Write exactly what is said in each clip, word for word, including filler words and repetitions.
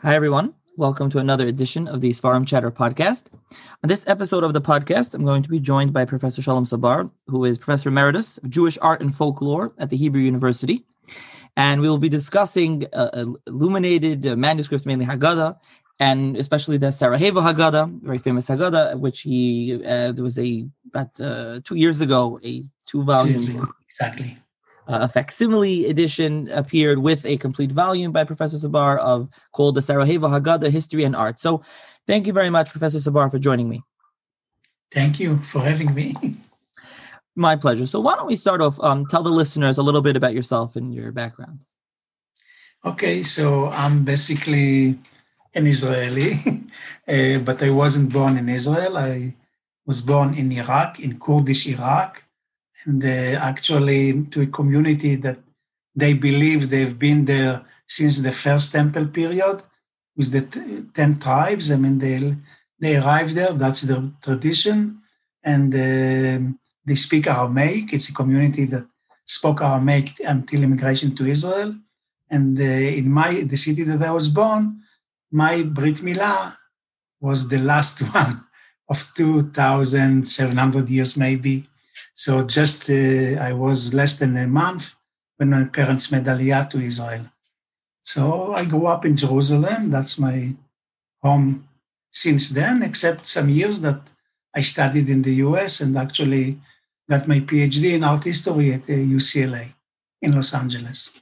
Hi, everyone. Welcome to another edition of the Sfarim Chatter podcast. On this episode of the podcast, I'm going to be joined by Professor Shalom Sabar, who is Professor Emeritus of Jewish Art and Folklore at the Hebrew University. And we will be discussing uh, illuminated uh, manuscripts, mainly Haggadah, and especially the Sarajevo Haggadah, very famous Haggadah, which he, uh, there was a, about uh, two years ago, a two-volume... Two years ago, exactly. Uh, a facsimile edition appeared with a complete volume by Professor Sabar of called the Sarajevo Haggadah, History and Art. So thank you very much, Professor Sabar, for joining me. Thank you for having me. My pleasure. So why don't we start off, um, tell the listeners a little bit about yourself and your background. Okay, so I'm basically an Israeli, uh, but I wasn't born in Israel. I was born in Iraq, in Kurdish Iraq. And uh, actually to a community that they believe they've been there since the first temple period with the t- ten tribes. I mean, they they arrived there, that's their tradition, and uh, they speak Aramaic. It's a community that spoke Aramaic until immigration to Israel. And uh, in my the city that I was born, my Brit Milah was the last one of two thousand seven hundred years maybe. So just, uh, I was less than a month when my parents made Aliyah to Israel. So I grew up in Jerusalem. That's my home since then, except some years that I studied in the U S and actually got my PhD in art history at U C L A in Los Angeles.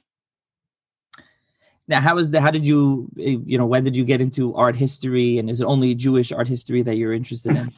Now, how is the, how did you, you know, when did you get into art history, and is it only Jewish art history that you're interested in?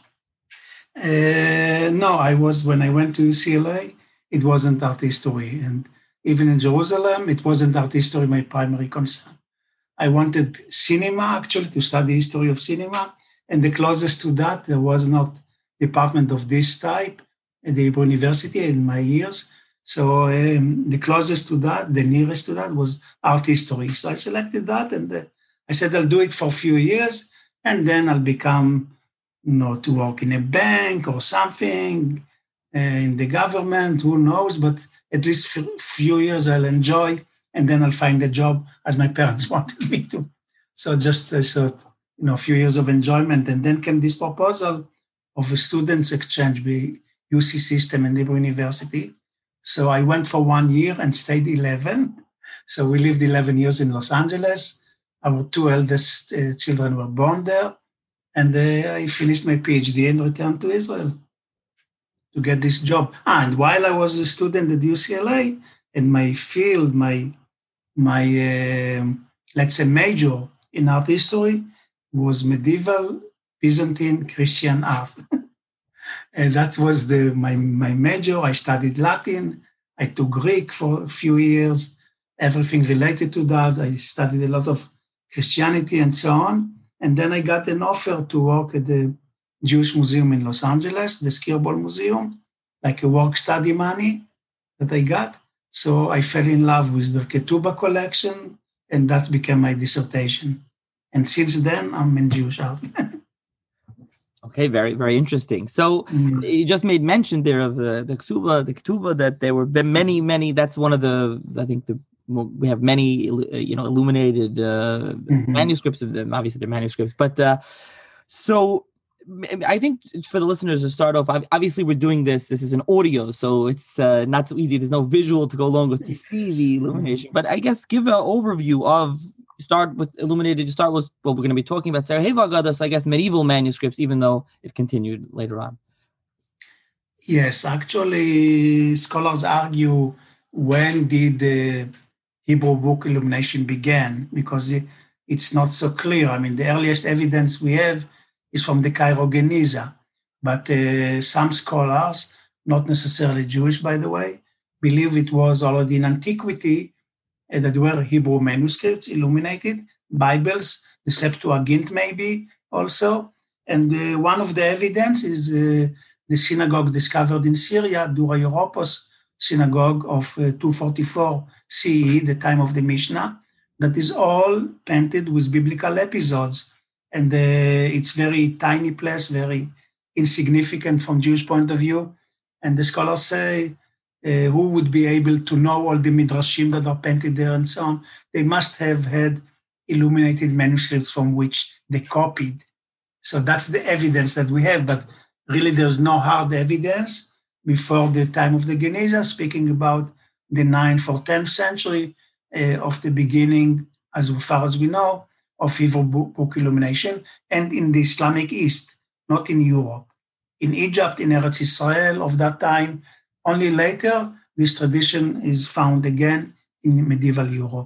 Uh, no, I was, when I went to U C L A, it wasn't art history. And even in Jerusalem, it wasn't art history my primary concern. I wanted cinema, actually, to study history of cinema. And the closest to that, there was not department of this type at the Hebrew University in my years. So um, the closest to that, the nearest to that was art history. So I selected that, and uh, I said, I'll do it for a few years, and then I'll become you know, to work in a bank or something, uh, in the government, who knows, but at least for a few years I'll enjoy, and then I'll find a job as my parents wanted me to. So just, I uh, thought, you know, a few years of enjoyment, and then came this proposal of a students exchange, the U C system in Hebrew University. So I went for one year and stayed eleven. So we lived eleven years in Los Angeles. Our two eldest uh, children were born there. And uh, I finished my PhD and returned to Israel to get this job. Ah, and while I was a student at U C L A, in my field, my, my uh, let's say, major in art history was medieval Byzantine Christian art. And that was the, my, my major. I studied Latin. I took Greek for a few years, everything related to that. I studied a lot of Christianity and so on. And then I got an offer to work at the Jewish Museum in Los Angeles, the Skirball Museum, like a work study money that I got. So I fell in love with the Ketubah collection, and that became my dissertation. And since then, I'm in Jewish art. Okay, very, very interesting. So mm. you just made mention there of the, the Ketubah, the Ketubah, that there were many, many, that's one of the, I think the, we have many, you know, illuminated uh, mm-hmm. manuscripts of them. Obviously, they're manuscripts. But uh, so I think for the listeners to start off, obviously we're doing this. This is an audio, so it's uh, not so easy. There's no visual to go along with to see the illumination. But I guess give an overview of, start with illuminated, start with what we're going to be talking about, Sarajevo Haggadah, so I guess medieval manuscripts, even though it continued later on. Yes, actually, scholars argue when did the Hebrew book illumination began, because it's not so clear. I mean, the earliest evidence we have is from the Cairo Geniza, but uh, some scholars, not necessarily Jewish, by the way, believe it was already in antiquity uh, that were Hebrew manuscripts illuminated, Bibles, the Septuagint maybe also. And uh, one of the evidence is uh, the synagogue discovered in Syria, Dura Europos synagogue of uh, two forty-four C E, the time of the Mishnah, that is all painted with biblical episodes. And uh, it's very tiny place, very insignificant from Jewish point of view. And the scholars say, uh, who would be able to know all the midrashim that are painted there and so on? They must have had illuminated manuscripts from which they copied. So that's the evidence that we have, but really there's no hard evidence before the time of the Geniza, speaking about the ninth or tenth century uh, of the beginning, as far as we know, of Hebrew book, book illumination, and in the Islamic East, not in Europe. In Egypt, in Eretz Israel of that time, only later this tradition is found again in medieval Europe.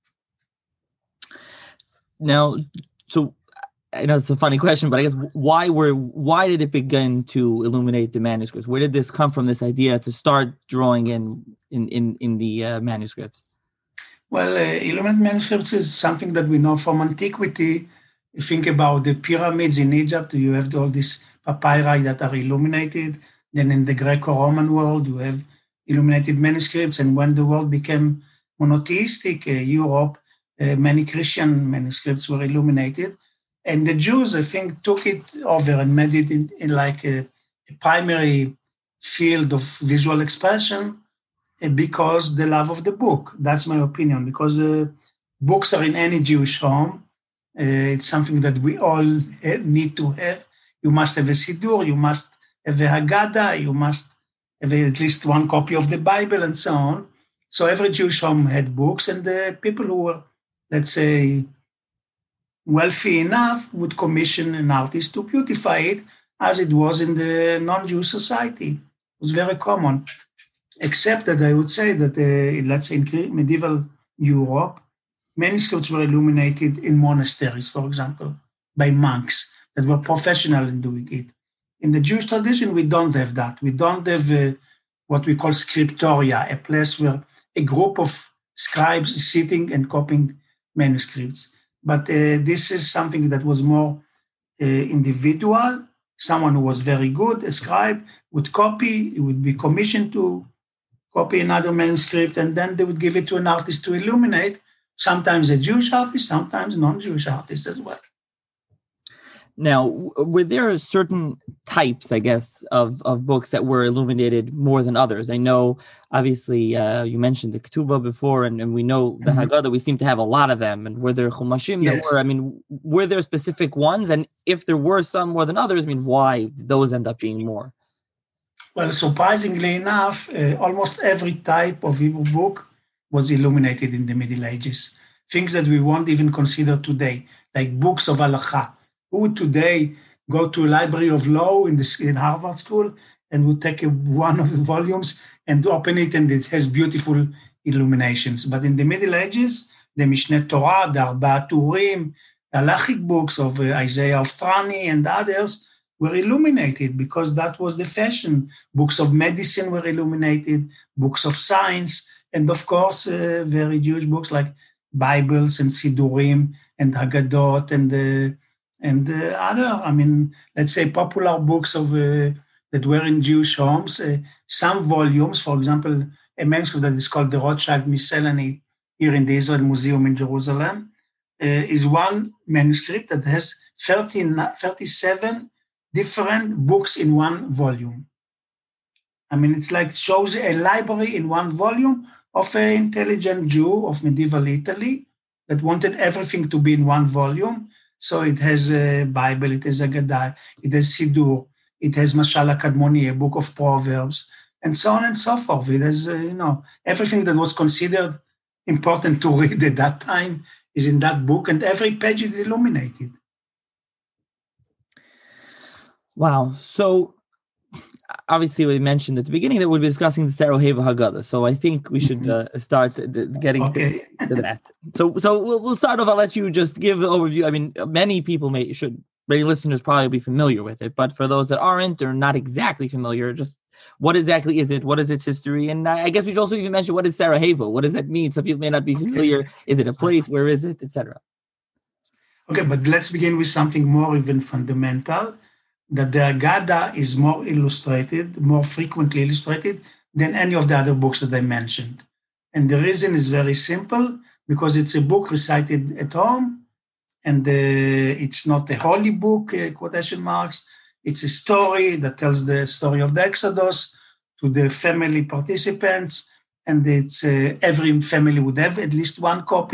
Now, so I know it's a funny question, but I guess why were why did it begin to illuminate the manuscripts? Where did this come from? This idea to start drawing in in in, in the uh, manuscripts? Well, uh, illuminated manuscripts is something that we know from antiquity. You think about the pyramids in Egypt. You have all these papyri that are illuminated. Then in the Greco-Roman world, you have illuminated manuscripts. And when the world became monotheistic, uh, Europe, uh, many Christian manuscripts were illuminated. And the Jews, I think, took it over and made it in, in like a, a primary field of visual expression uh, because the love of the book. That's my opinion, because the books are in any Jewish home. Uh, it's something that we all have, need to have. You must have a Siddur, you must have a Haggadah, you must have at least one copy of the Bible, and so on. So every Jewish home had books, and the people who were, let's say, wealthy enough would commission an artist to beautify it, as it was in the non-Jewish society. It was very common, except that I would say that, uh, let's say, in medieval Europe, manuscripts were illuminated in monasteries, for example, by monks that were professional in doing it. In the Jewish tradition, we don't have that. We don't have uh, what we call scriptoria, a place where a group of scribes is sitting and copying manuscripts. But uh, this is something that was more uh, individual. Someone who was very good, a scribe, would copy, he would be commissioned to copy another manuscript, and then they would give it to an artist to illuminate, sometimes a Jewish artist, sometimes non-Jewish artist as well. Now, were there certain types, I guess, of, of books that were illuminated more than others? I know, obviously, uh, you mentioned the Ketubah before, and, and we know the mm-hmm. Haggadah, we seem to have a lot of them. And were there Chumashim yes. that were, I mean, were there specific ones? And if there were some more than others, I mean, why did those end up being more? Well, surprisingly enough, uh, almost every type of Hebrew book was illuminated in the Middle Ages. Things that we won't even consider today, like books of halakha. Who would today go to a library of law in, the, in Harvard School and would take a, one of the volumes and open it, and it has beautiful illuminations. But in the Middle Ages, the Mishneh Torah, the Arba Turim, the halachic books of uh, Isaiah of Trani and others were illuminated because that was the fashion. Books of medicine were illuminated, books of science, and of course, uh, very Jewish books like Bibles and Sidurim and Haggadot and the uh, And uh, other, I mean, let's say popular books of uh, that were in Jewish homes, uh, some volumes, for example, a manuscript that is called the Rothschild Miscellany here in the Israel Museum in Jerusalem, uh, is one manuscript that has thirty, thirty-seven different books in one volume. I mean, it's like shows a library in one volume of an intelligent Jew of medieval Italy that wanted everything to be in one volume. So it has a Bible, it has a Haggadah, it has Siddur, it has Mashal HaKadmoni, a book of Proverbs, and so on and so forth. It has, uh, you know, everything that was considered important to read at that time is in that book, and every page is illuminated. Wow. So obviously we mentioned at the beginning that we'll be discussing the Sarajevo Haggadah. So I think we should uh, start the, getting okay. to, to that. So so we'll, we'll start off. I'll let you just give the overview. I mean, many people may should, many listeners probably be familiar with it, but for those that aren't or not exactly familiar, just what exactly is it? What is its history? And I guess we should also even mention, what is Sarajevo? What does that mean? Some people may not be familiar. Okay. Is it a place? Where is it? et cetera. Okay, but let's begin with something more even fundamental. That the Haggadah is more illustrated, more frequently illustrated than any of the other books that I mentioned. And the reason is very simple, because it's a book recited at home, and uh, it's not a holy book, uh, quotation marks. It's a story that tells the story of the Exodus to the family participants, and it's uh, every family would have at least one copy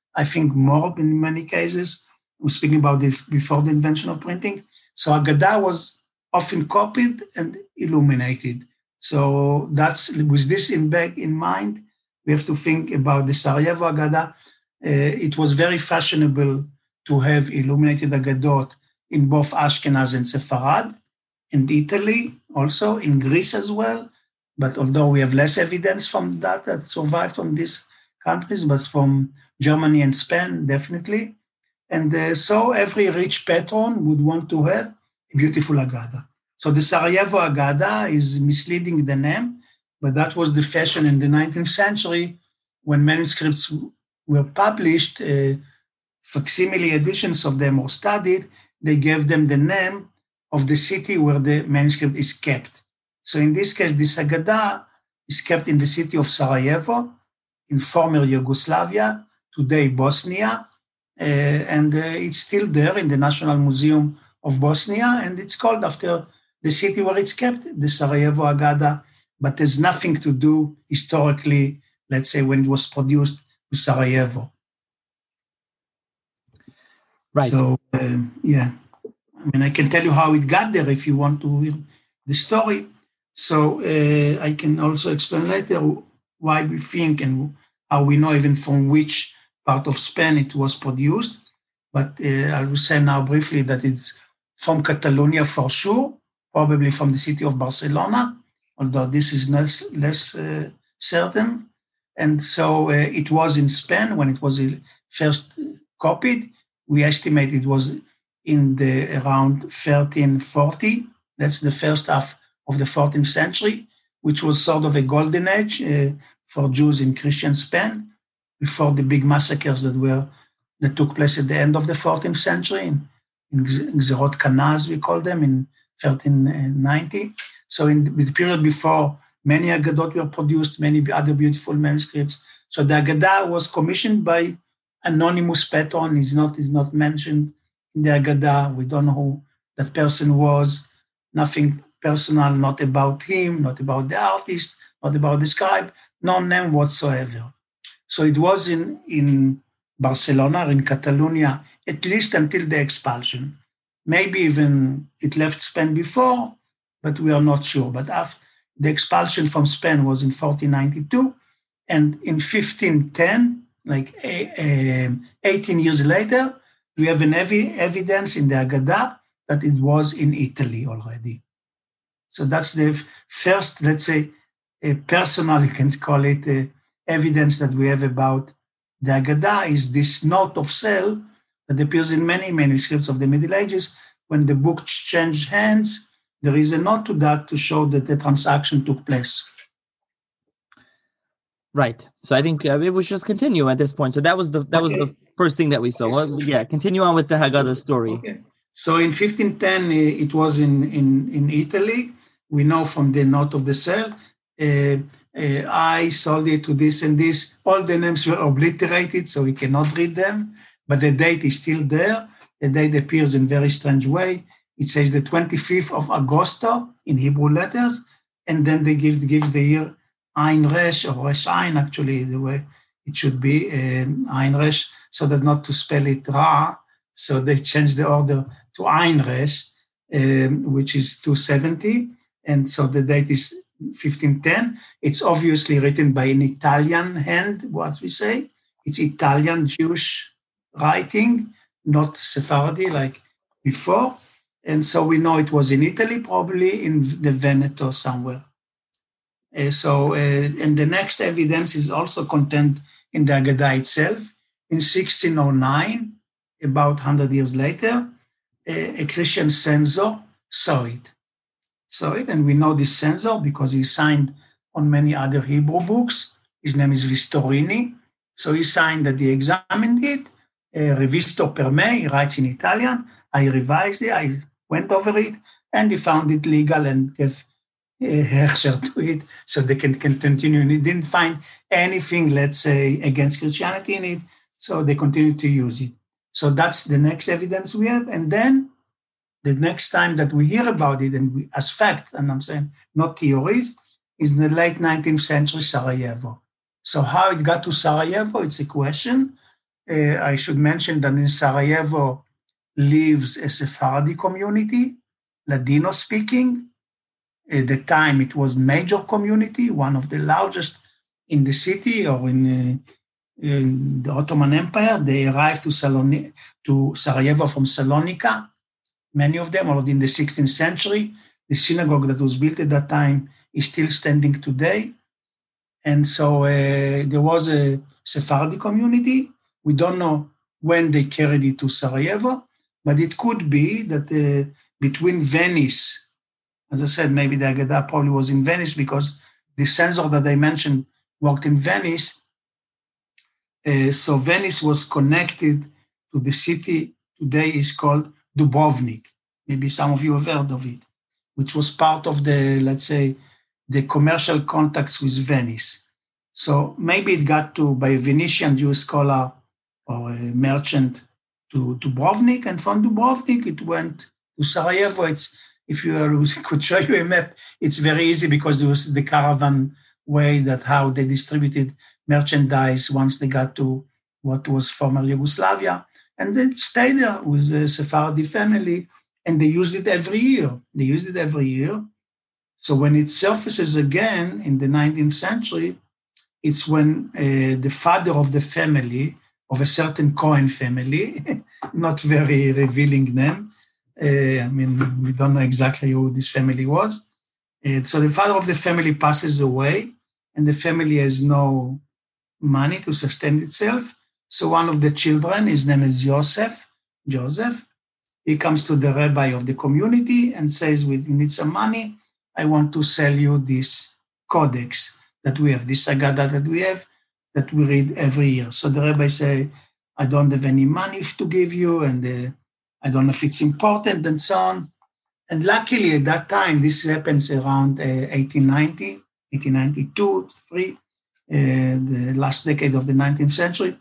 I think more in many cases. I'm speaking about this before the invention of printing. So Haggadah was often copied and illuminated. So that's with this in back in mind, we have to think about the Sarajevo Haggadah. Uh, it was very fashionable to have illuminated Haggadot in both Ashkenaz and Sepharad, in Italy, also in Greece as well. But although we have less evidence from that that survived from these countries, but from Germany and Spain, definitely. And uh, so every rich patron would want to have a beautiful Haggadah. So the Sarajevo Haggadah is misleading the name, but that was the fashion in the nineteenth century when manuscripts were published, uh, facsimile editions of them or studied, they gave them the name of the city where the manuscript is kept. So in this case, this Haggadah is kept in the city of Sarajevo, in former Yugoslavia, today Bosnia, uh, and uh, it's still there in the National Museum of Bosnia, and it's called after the city where it's kept, the Sarajevo Haggadah, but there's nothing to do historically, let's say, when it was produced to Sarajevo. Right. So, um, yeah. I mean, I can tell you how it got there if you want to hear the story. So uh, I can also explain later why we think and how we know even from which part of Spain it was produced. But uh, I will say now briefly that it's from Catalonia for sure, probably from the city of Barcelona, although this is less, less uh, certain. And so uh, it was in Spain when it was first copied. We estimate it was in the around thirteen forty. That's the first half of the fourteenth century, which was sort of a golden age uh, for Jews in Christian Spain before the big massacres that were that took place at the end of the fourteenth century in, in Gzerot Kana, as we call them, in thirteen ninety. So in the period before, many Haggadot were produced, many other beautiful manuscripts. So the Haggadah was commissioned by anonymous patron. Is not is not mentioned in the Haggadah. We don't know who that person was. Nothing personal, not about him, not about the artist, not about the scribe, no name whatsoever. So it was in, in Barcelona, in Catalonia, at least until the expulsion. Maybe even it left Spain before, but we are not sure. But after the expulsion from Spain was in fourteen ninety-two, and in fifteen ten, like eighteen years later, we have an heavy evidence in the Haggadah that it was in Italy already. So that's the first, let's say, a personal, you can call it, uh, evidence that we have about the Haggadah is this note of sale that appears in many manuscripts of the Middle Ages. When the book changed hands, there is a note to that to show that the transaction took place. Right. So I think uh, we should just continue at this point. So that was the that okay. was the first thing that we saw. Well, yeah, continue on with the Haggadah story. Okay. So in fifteen ten, it was in, in, in Italy. We know from the note of the sale, uh, uh, I sold it to this and this. All the names were obliterated, so we cannot read them. But the date is still there. The date appears in a very strange way. It says the twenty-fifth of Agosto in Hebrew letters, and then they give gives the year Ein Resh, or Resh Ein, actually, the way it should be, um, Ein Resh, so that not to spell it Ra. So they changed the order to Ein Resh, um, which is two seventy. And so the date is fifteen ten. It's obviously written by an Italian hand, what we say. It's Italian Jewish writing, not Sephardi like before. And so we know it was in Italy, probably in the Veneto somewhere. Uh, so, uh, and the next evidence is also contained in the Haggadah itself. In sixteen oh nine, about one hundred years later, a, a Christian censor saw it. Saw it, and we know this censor because he signed on many other Hebrew books. His name is Vistorini. So he signed that he examined it. Uh, Revisto per me, he writes in Italian. I revised it, I went over it, and he found it legal and gave hechsher uh, to it so they can, can continue. And he didn't find anything, let's say, against Christianity in it, so they continued to use it. So that's the next evidence we have. And then the next time that we hear about it, and we, as fact, and I'm saying not theories, is in the late nineteenth century Sarajevo. So how it got to Sarajevo, it's a question. uh, I should mention that in Sarajevo lives a Sephardi community, Ladino speaking. At the time, it was major community, one of the largest in the city or in, uh, in the Ottoman Empire. They arrived to, Saloni- to Sarajevo from Salonika, many of them already in the sixteenth century. The synagogue that was built at that time is still standing today. And so uh, there was a Sephardi community. We don't know when they carried it to Sarajevo, but it could be that uh, between Venice, as I said, maybe the Haggadah probably was in Venice because the censor that I mentioned worked in Venice. Uh, so Venice was connected to the city today is called Dubrovnik. Maybe some of you have heard of it, which was part of the, let's say, the commercial contacts with Venice. So maybe it got to, by a Venetian Jewish scholar or a merchant to Dubrovnik, and from Dubrovnik it went to Sarajevo. It's, if you could show you a map, it's very easy because there was the caravan way that how they distributed merchandise once they got to what was former Yugoslavia. And they stayed there with a Sephardi family, and they used it every year. They used it every year. So when it surfaces again in the nineteenth century, it's when uh, the father of the family, of a certain Cohen family, not very revealing name, uh, I mean, we don't know exactly who this family was. Uh, so the father of the family passes away, and the family has no money to sustain itself. So one of the children, his name is Joseph, Joseph, he comes to the rabbi of the community and says, we need some money. I want to sell you this codex that we have, this Haggadah that we have, that we read every year. So the rabbi say, I don't have any money to give you, and uh, I don't know if it's important, and so on. And luckily at that time, this happens around uh, eighteen ninety, eighteen ninety-two, three, uh, the last decade of the nineteenth century.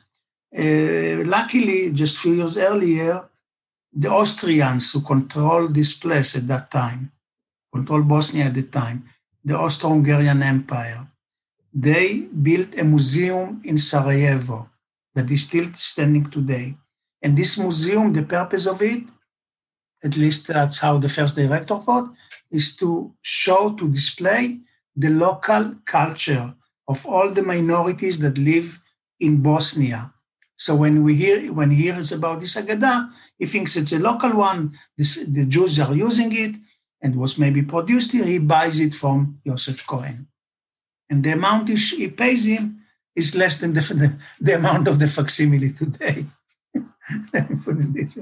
Uh, luckily, just a few years earlier, the Austrians who controlled this place at that time, controlled Bosnia at the time, the Austro-Hungarian Empire, they built a museum in Sarajevo that is still standing today. And this museum, the purpose of it, at least that's how the first director thought, is to show, to display the local culture of all the minorities that live in Bosnia. So when we hear, when he hears about this Haggadah, he thinks it's a local one, this, the Jews are using it, and was maybe produced here, he buys it from Yosef Cohen. And the amount he, he pays him is less than the, the, the amount of the facsimile today. Let me put it this way.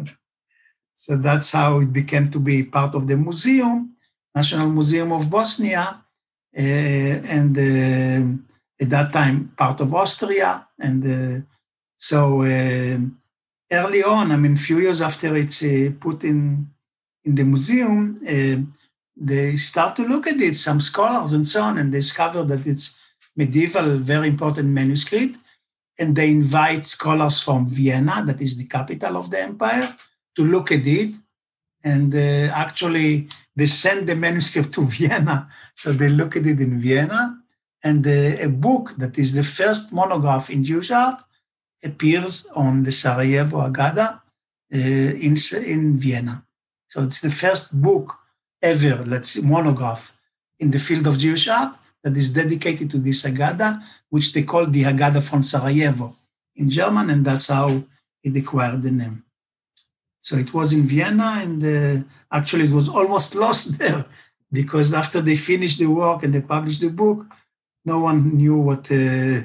So that's how it became to be part of the museum, National Museum of Bosnia, uh, and uh, at that time part of Austria. And uh, so uh, early on, I mean, a few years after it's uh, put in, in the museum, uh, they start to look at it, some scholars and so on, and discover that it's medieval, very important manuscript. And they invite scholars from Vienna, that is the capital of the empire, to look at it. And uh, actually, they send the manuscript to Vienna. So they look at it in Vienna. And uh, a book that is the first monograph in Jewish art appears on the Sarajevo Haggadah uh, in, in Vienna. So it's the first book ever, let's say, monograph in the field of Jewish art that is dedicated to this Haggadah, which they call the Haggadah from Sarajevo in German, and that's how it acquired the name. So it was in Vienna, and uh, actually it was almost lost there, because after they finished the work and they published the book, no one knew what uh,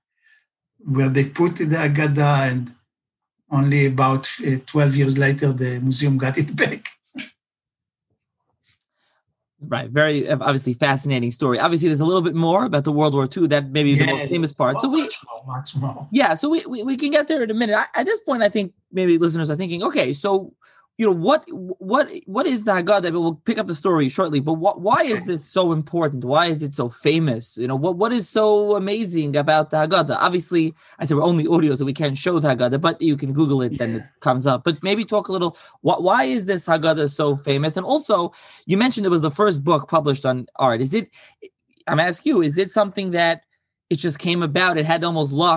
where they put the Haggadah, and only about uh, twelve years later, the museum got it back. Right. Very obviously fascinating story. Obviously, there's a little bit more about the World War Two. That maybe yeah, the most famous part. So we, much more, much more. Yeah. So we, we, we can get there in a minute. I, at this point, I think maybe listeners are thinking, okay, so, you know, what what what is the Haggadah? We'll pick up the story shortly. But what, why is this so important? Why is it so famous? You know, what what is so amazing about the Haggadah? Obviously, I said we're only audio, so we can't show the Haggadah, but you can Google it, yeah. and it comes up. But maybe talk a little. What why is this Haggadah so famous? And also, you mentioned it was the first book published on art. Is it? I'm asking you, is it something that it just came about? It had almost luck.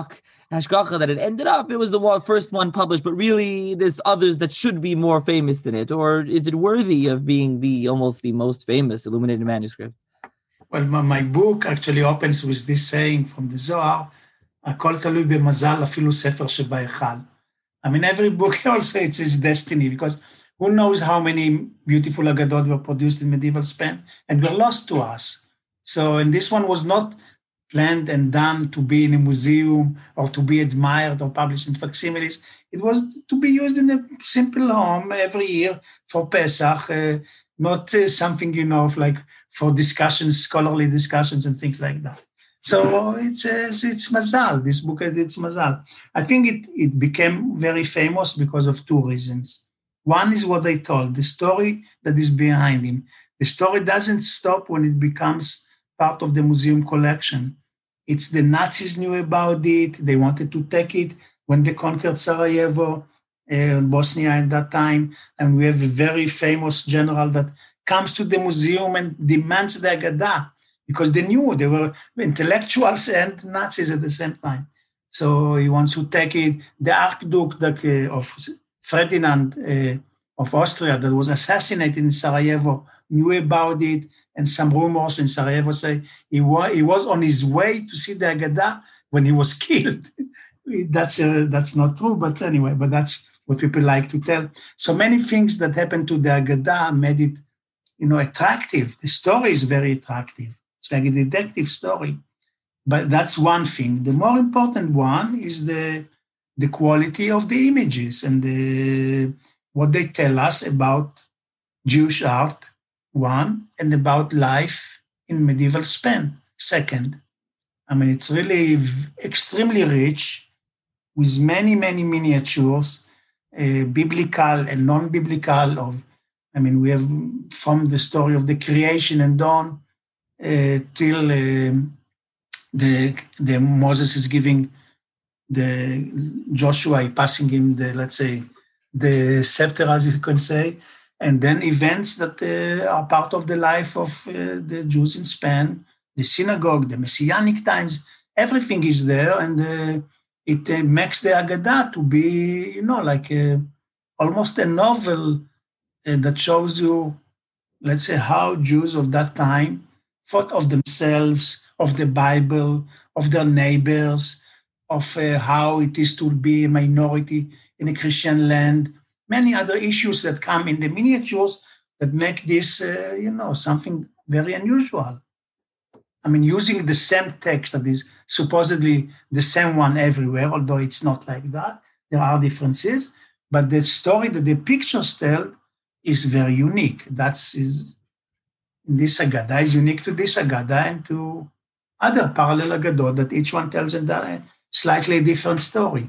hashgacha that it ended up, it was the one, first one published, but really there's others that should be more famous than it? Or is it worthy of being the almost the most famous illuminated manuscript? Well, my, my book actually opens with this saying from the Zohar, הכל תלוי במזל, אפילו ספר שבהיכל. I mean, every book also it's his destiny, because who knows how many beautiful Aggadot were produced in medieval Spain and were lost to us. So, and this one was not planned and done to be in a museum or to be admired or published in facsimiles. It was to be used in a simple home every year for Pesach, uh, not uh, something, you know, like for discussions, scholarly discussions and things like that. So it's uh, it's mazal. This book, it's mazal. I think it, it became very famous because of two reasons. One is what I told, the story that is behind him. The story doesn't stop when it becomes part of the museum collection. It's the Nazis knew about it. They wanted to take it when they conquered Sarajevo, uh, Bosnia at that time. And we have a very famous general that comes to the museum and demands the Haggadah, because they knew they were intellectuals and Nazis at the same time. So he wants to take it. The Archduke of Ferdinand uh, of Austria that was assassinated in Sarajevo knew about it, and some rumors in Sarajevo say he, wa- he was on his way to see the Haggadah when he was killed. that's, uh, that's not true, but anyway, but that's what people like to tell. So many things that happened to the Haggadah made it, you know, attractive. The story is very attractive. It's like a detective story. But that's one thing. The more important one is the, the quality of the images and the, what they tell us about Jewish art, one, and about life in medieval Spain, second. I mean, it's really extremely rich with many, many miniatures, uh, biblical and non-biblical. Of, I mean, we have from the story of the creation and dawn, Uh, till uh, the the Moses is giving the Joshua, passing him the, let's say, the scepter, as you can say, and then events that uh, are part of the life of uh, the Jews in Spain, the synagogue, the Messianic times, everything is there, and uh, it uh, makes the Haggadah to be, you know, like a, almost a novel uh, that shows you, let's say, how Jews of that time thought of themselves, of the Bible, of their neighbors, of uh, how it is to be a minority in a Christian land, many other issues that come in the miniatures that make this, uh, you know, something very unusual. I mean, using the same text that is supposedly the same one everywhere, although it's not like that, there are differences, but the story that the pictures tell is very unique. That's is. This Haggadah is unique to this Haggadah and to other parallel Haggadot that each one tells a slightly different story.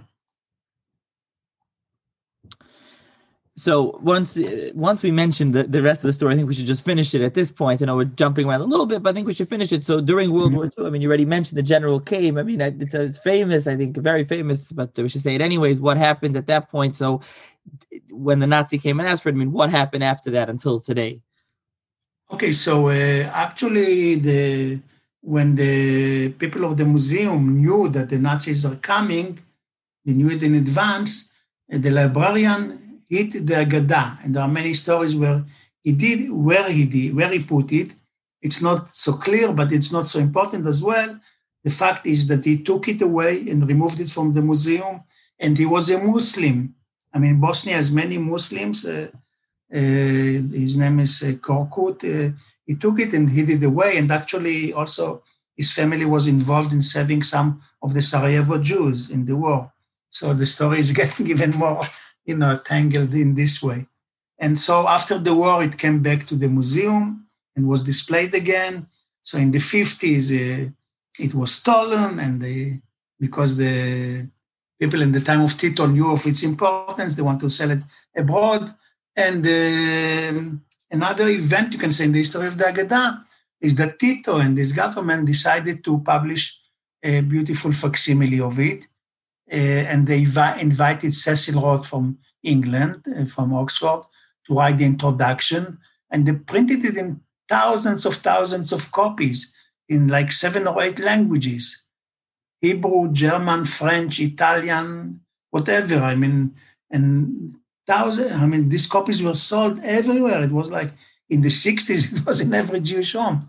So once once we mentioned the, the rest of the story, I think we should just finish it at this point. I know we're jumping around a little bit, but I think we should finish it. So during World mm-hmm. War Two, I mean, you already mentioned the general came. I mean, it's, it's famous, I think, very famous, but we should say it anyways. What happened at that point? So when the Nazi came and asked for it, I mean, what happened after that until today? Okay, so uh, actually, the when the people of the museum knew that the Nazis are coming, they knew it in advance, uh, the librarian hid the Haggadah, and there are many stories where he did, where he did, where he put it. It's not so clear, but it's not so important as well. The fact is that he took it away and removed it from the museum, and he was a Muslim. I mean, Bosnia has many Muslims. Uh, Uh, his name is uh, Korkut. Uh, he took it and hid it away. And actually, also, his family was involved in saving some of the Sarajevo Jews in the war. So the story is getting even more, you know, tangled in this way. And so after the war, it came back to the museum and was displayed again. So in the fifties, uh, it was stolen, and they, because the people in the time of Tito knew of its importance, they want to sell it abroad. And uh, another event, you can say, in the history of the Haggadah is that Tito and his government decided to publish a beautiful facsimile of it. Uh, and they vi- invited Cecil Roth from England, uh, from Oxford, to write the introduction. And they printed it in thousands of thousands of copies in like seven or eight languages. Hebrew, German, French, Italian, whatever. I mean, and thousand. I mean, these copies were sold everywhere. It was like in the sixties, it was in every Jewish home.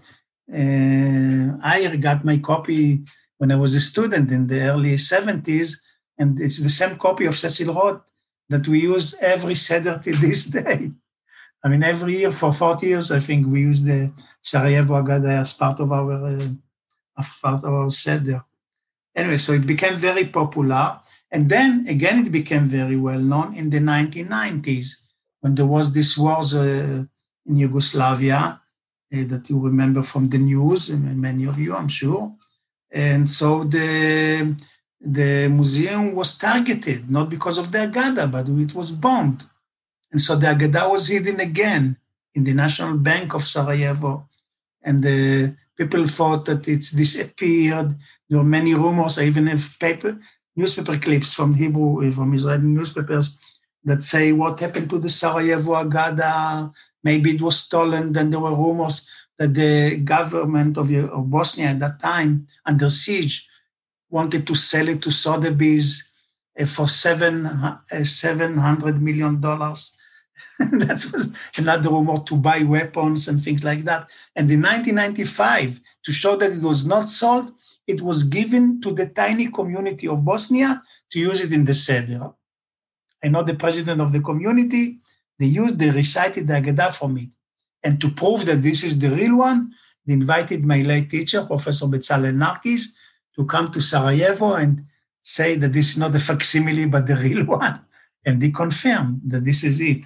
Uh, I got my copy when I was a student in the early seventies, and it's the same copy of Cecil Roth that we use every Seder till this day. I mean, every year for forty years, I think we use the Sarajevo Agada as part of our uh, as part of our Seder. Anyway, so it became very popular. And then again, it became very well known in the nineteen nineties when there was this wars uh, in Yugoslavia uh, that you remember from the news, and many of you, I'm sure. And so the, the museum was targeted, not because of the Agada, but it was bombed. And so the Agada was hidden again in the National Bank of Sarajevo. And the people thought that it's disappeared. There were many rumors. I even have paper, newspaper clips from Hebrew, from Israeli newspapers that say what happened to the Sarajevo Agada. Maybe it was stolen. Then there were rumors that the government of, of Bosnia at that time, under siege, wanted to sell it to Sotheby's uh, for seven, uh, seven hundred million dollars. That was another rumor, to buy weapons and things like that. And in nineteen ninety-five, to show that it was not sold, it was given to the tiny community of Bosnia to use it in the Seder. I know the president of the community, they used, they recited the Agada from it. And to prove that this is the real one, they invited my late teacher, Professor Bezalel Narkis, to come to Sarajevo and say that this is not a facsimile, but the real one. And they confirmed that this is it.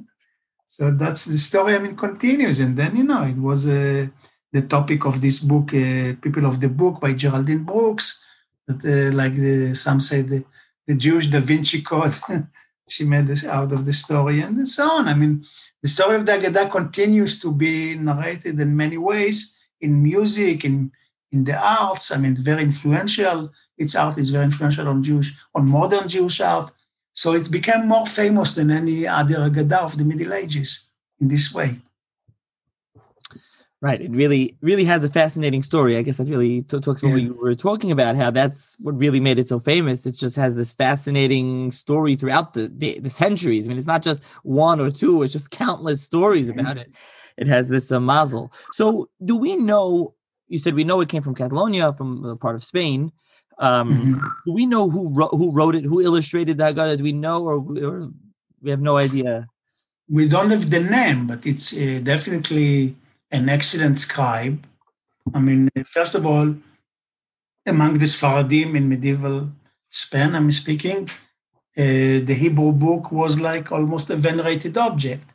So that's the story, I mean, continues. And then, you know, it was uh, the topic of this book, uh, People of the Book by Geraldine Brooks, that uh, like the, some say the, the Jewish Da Vinci Code, she made this out of the story and so on. I mean, the story of the Agada continues to be narrated in many ways, in music, in, in the arts. I mean, very influential. Its art is very influential on Jewish, on modern Jewish art. So it became more famous than any other Agada of the Middle Ages in this way. Right. It really, really has a fascinating story. I guess that really t- talks about yeah. what you were talking about, how that's what really made it so famous. It just has this fascinating story throughout the, the, the centuries. I mean, it's not just one or two, it's just countless stories about it. It has this uh, mazel. So do we know, you said we know it came from Catalonia, from a part of Spain. Um, mm-hmm. Do we know who wrote, who wrote it, who illustrated the Agada? Do we know, or, or we have no idea? We don't have the name, but it's uh, definitely an excellent scribe. I mean, first of all, among the Sfaradim in medieval Spain, I'm speaking, uh, the Hebrew book was like almost a venerated object.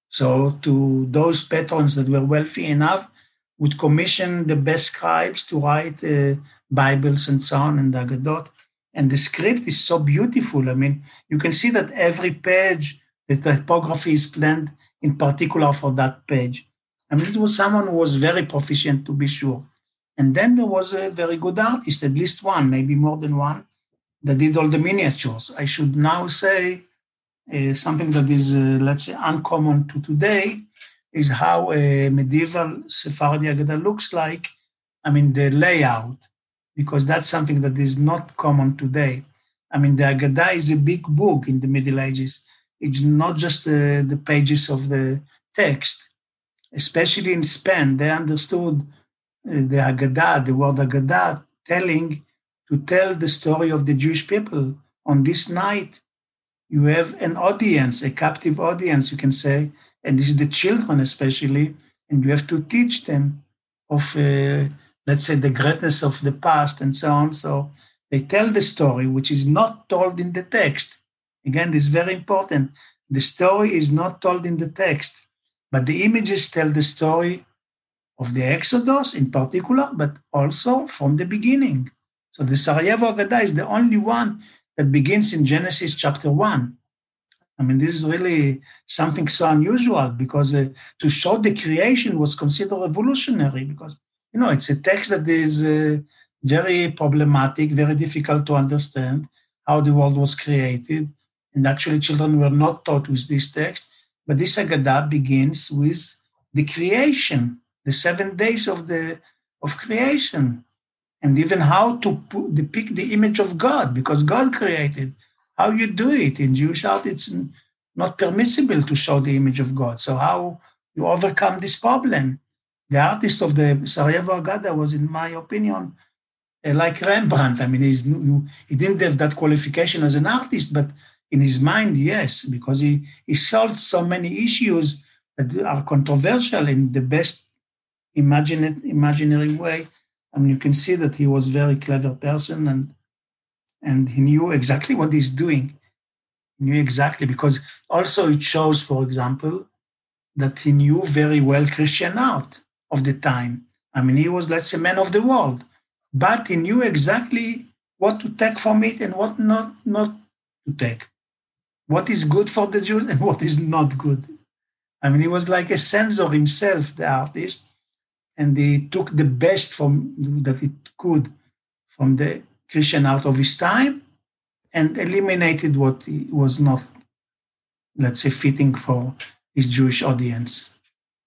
So to those patrons that were wealthy enough would commission the best scribes to write uh, Bibles and so on, and the Agadot. And the script is so beautiful. I mean, you can see that every page, the typography is planned in particular for that page. I mean, it was someone who was very proficient, to be sure. And then there was a very good artist, at least one, maybe more than one, that did all the miniatures. I should now say uh, something that is, uh, let's say, uncommon to today, is how a medieval Sephardi Agada looks like. I mean, the layout, because that's something that is not common today. I mean, the Agada is a big book in the Middle Ages. It's not just uh, the pages of the text. Especially in Spain, they understood uh, the Agada, the word Agada, telling, to tell the story of the Jewish people. On this night, you have an audience, a captive audience, you can say, and this is the children especially, and you have to teach them of, uh, let's say, the greatness of the past and so on. So they tell the story, which is not told in the text. Again, this is very important. The story is not told in the text, but the images tell the story of the Exodus in particular, but also from the beginning. So the Sarajevo Agada is the only one that begins in Genesis chapter one. I mean, this is really something so unusual, because uh, to show the creation was considered revolutionary, because, you know, it's a text that is uh, very problematic, very difficult to understand how the world was created. And actually children were not taught with this text. But this Agada begins with the creation, the seven days of the of creation. and even how to put, depict the image of God, because God created. How you do it in Jewish art, it's not permissible to show the image of God. So how you overcome this problem? The artist of the Sarajevo Agada was, in my opinion, uh, like Rembrandt. I mean, he's, he didn't have that qualification as an artist, but in his mind, yes, because he, he solved so many issues that are controversial in the best imagine, imaginary way. I mean, you can see that he was a very clever person, and and he knew exactly what he's doing. He knew exactly, because also it shows, for example, that he knew very well Christian art of the time. I mean, he was, let's say, man of the world, but he knew exactly what to take from it and what not, not to take. What is good for the Jews and what is not good. I mean, he was like a censor himself, the artist, and he took the best from that it could from the Christian art of his time and eliminated what was not, let's say, fitting for his Jewish audience.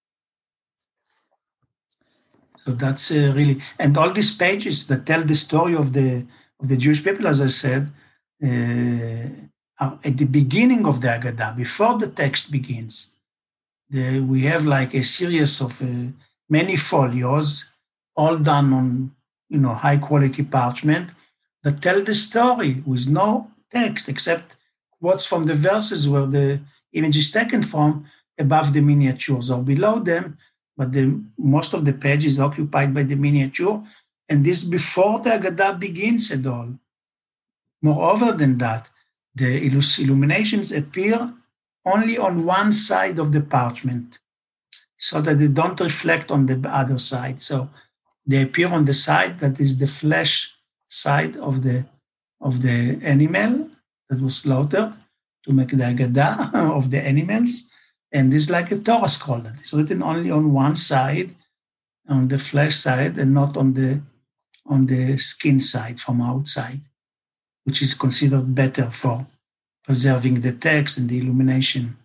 So that's uh, really, and all these pages that tell the story of the of the Jewish people, as I said, uh, are at the beginning of the Haggadah, before the text begins. The, we have like a series of uh, many folios, all done on, you know, high quality parchment, that tell the story with no text except quotes from the verses where the image is taken from, above the miniatures or below them, but the, most of the page is occupied by the miniature, and this before the Haggadah begins at all. Moreover than that, the illuminations appear only on one side of the parchment, so that they don't reflect on the other side. So they appear on the side that is the flesh side of the of the animal that was slaughtered to make the Haggadah of the animals. And this is like a Torah scroll that is written only on one side, on the flesh side, and not on the on the skin side from outside, which is considered better for preserving the text and the illumination.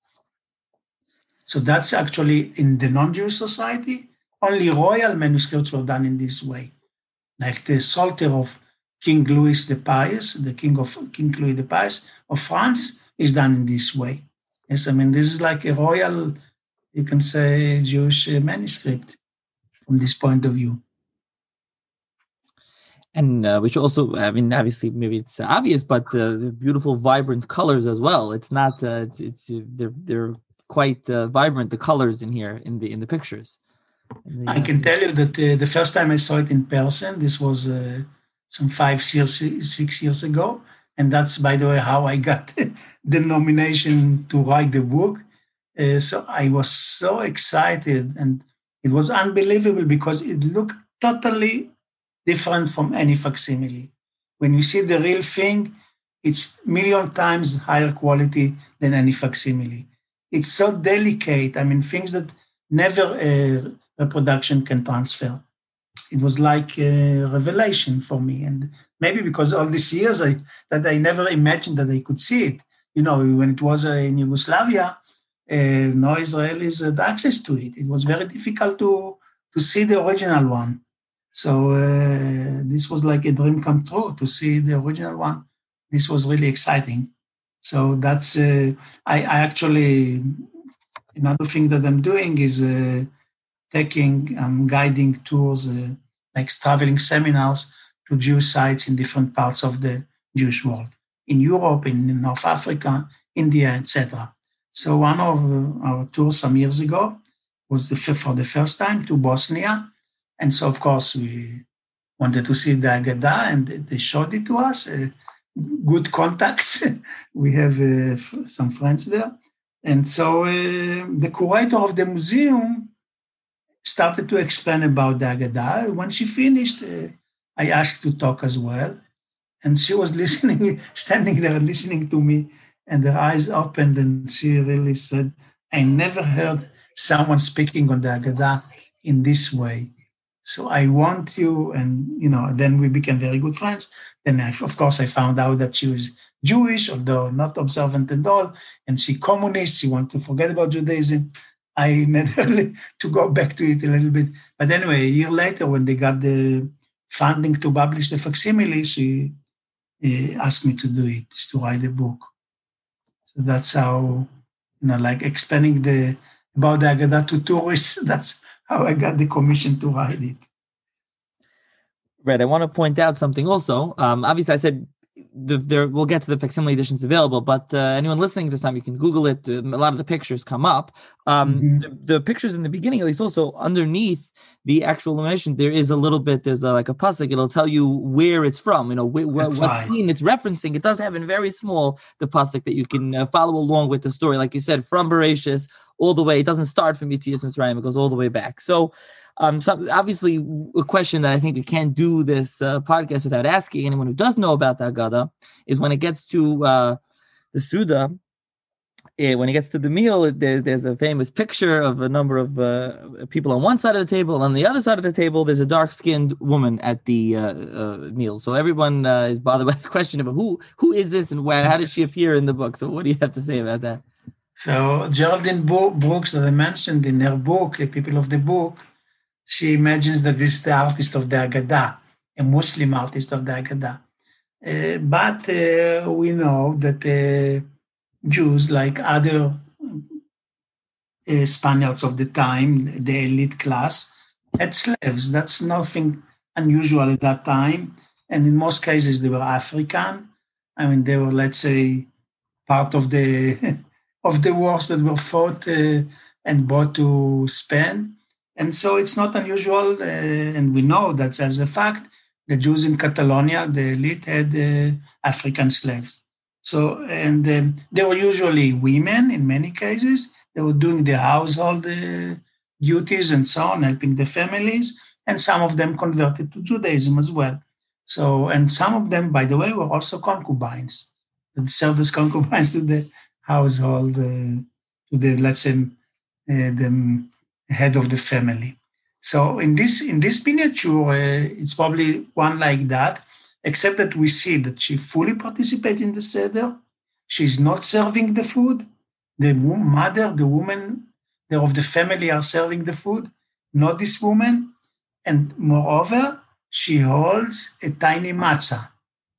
So that's actually in the non-Jewish society, only royal manuscripts were done in this way. Like the Psalter of King Louis the Pious, the king of King Louis the Pious of France, is done in this way. Yes, I mean, this is like a royal, you can say, Jewish manuscript from this point of view. And uh, which also, I mean, obviously, maybe it's obvious, but uh, the beautiful, vibrant colors as well. It's not, uh, it's, it's uh, they're they're quite uh, vibrant. The colors in here in the in the pictures. The, I can uh, tell you that uh, the first time I saw it in person, this was uh, some five years, six years ago, and that's, by the way, how I got the nomination to write the book. Uh, so I was so excited, and it was unbelievable because it looked totally different from any facsimile. When you see the real thing, it's a million times higher quality than any facsimile. It's so delicate. I mean, things that never a reproduction can transfer. It was like a revelation for me. And maybe because all these years I, that I never imagined that I could see it. You know, when it was uh, in Yugoslavia, uh, no Israelis had access to it. It was very difficult to, to see the original one. So uh, this was like a dream come true to see the original one. This was really exciting. So that's, uh, I, I actually, another thing that I'm doing is uh, taking, um, guiding tours, uh, like traveling seminars to Jewish sites in different parts of the Jewish world, in Europe, in North Africa, India, et cetera. So one of our tours some years ago was the, for the first time to Bosnia. And so, of course, we wanted to see the Haggadah, and they showed it to us. Uh, good contacts. We have uh, f- some friends there. And so uh, the curator of the museum started to explain about the Haggadah. When she finished, uh, I asked to talk as well. And she was listening, standing there listening to me, and her eyes opened, and she really said, I never heard someone speaking on the Haggadah in this way. So I want you, and, you know, then we became very good friends. Then, I, of course, I found out that she was Jewish, although not observant at all, and she communist, she wanted to forget about Judaism. I made her to go back to it a little bit. But anyway, a year later, when they got the funding to publish the facsimile, she uh, asked me to do it, to write a book. So that's how, you know, like explaining the about the Haggadah to tourists. That's how I got the commission to write it. Right. I want to point out something also. Um, obviously, I said the, there. We'll get to the facsimile editions available, but uh, anyone listening this time, you can Google it. A lot of the pictures come up. Um, mm-hmm. the, the pictures in the beginning, at least, also underneath the actual illumination, there is a little bit. There's a, like a pasuk. It'll tell you where it's from. You know, wh- wh- what right. scene it's referencing. It does have in very small the pasuk that you can uh, follow along with the story. Like you said, from Bereshis all the way. It doesn't start from Yetzias Mitzrayim. It goes all the way back. So. Um, so obviously, a question that I think we can't do this uh, podcast without asking anyone who does know about the Haggadah is when it gets to uh, the Suda, eh, when it gets to the meal, there, there's a famous picture of a number of uh, people on one side of the table. On the other side of the table, there's a dark-skinned woman at the uh, uh, meal. So everyone uh, is bothered by the question of who who is this and where, how did she appear in the book? So what do you have to say about that? So Geraldine Brooks, that I mentioned in her book, People of the Book, she imagines that this is the artist of the Haggadah, a Muslim artist of the Haggadah. Uh, but uh, we know that uh, Jews, like other uh, Spaniards of the time, the elite class, had slaves. That's nothing unusual at that time. And in most cases, they were African. I mean, they were, let's say, part of the of the wars that were fought uh, and brought to Spain. And so it's not unusual, uh, and we know that as a fact, the Jews in Catalonia, the elite, had uh, African slaves. So, and um, they were usually women in many cases. They were doing the household uh, duties and so on, helping the families, and some of them converted to Judaism as well. So, and some of them, by the way, were also concubines that served as concubines to the household, uh, to the, let's say, uh, the head of the family. So in this in this miniature, uh, it's probably one like that, except that we see that she fully participates in the Seder. She's not serving the food. The mother, the woman of the family are serving the food, not this woman. And moreover, she holds a tiny matzah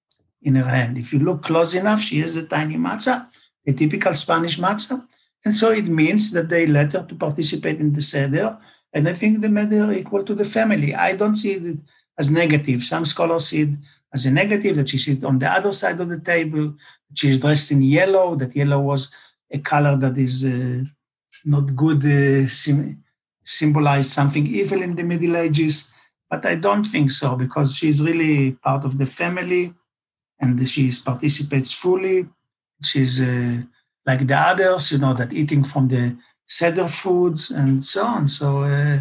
in her hand. If you look close enough, she has a tiny matzah, a typical Spanish matzah. And so it means that they let her to participate in the Seder, and I think they made her equal to the family. I don't see it as negative. Some scholars see it as a negative, that she sits on the other side of the table, that she's dressed in yellow, that yellow was a color that is uh, not good, uh, sim- symbolized something evil in the Middle Ages. But I don't think so, because she's really part of the family, and she participates fully. She's... Uh, like the others, you know, that eating from the Seder foods and so on. So uh,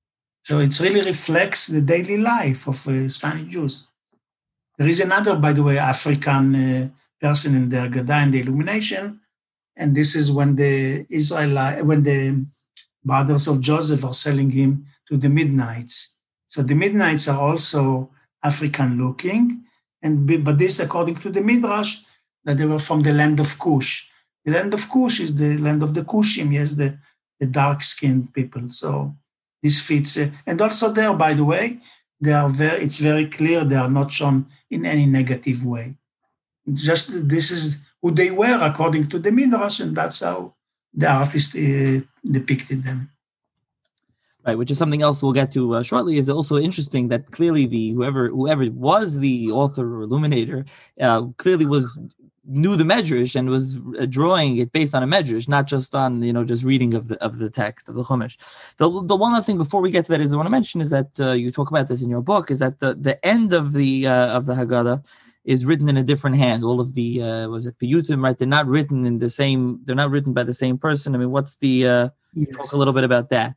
so it really reflects the daily life of uh, Spanish Jews. There is another, by the way, African uh, person in the Haggadah and the Illumination, and this is when the Israelite, when the brothers of Joseph are selling him to the Midnights. So the Midnights are also African-looking, and but this, according to the Midrash, that they were from the land of Cush. The land of Cush is the land of the Cushim, yes, the, the dark-skinned people. So this fits. Uh, and also there, by the way, they are very. It's very clear they are not shown in any negative way. Just this is who they were according to the Midrash, and that's how the artist uh, depicted them. Right, which is something else we'll get to uh, shortly. Is also interesting that clearly the whoever whoever was the author or illuminator uh, clearly was. knew the medrash and was drawing it based on a medrash, not just on, you know, just reading of the of the text of the Chumash. The the one last thing before we get to that is I want to mention is that uh, you talk about this in your book, is that the, the end of the uh, of the Haggadah is written in a different hand. All of the uh, was it piyutim, right? They're not written in the same. They're not written by the same person. I mean, what's the uh, yes. Talk a little bit about that.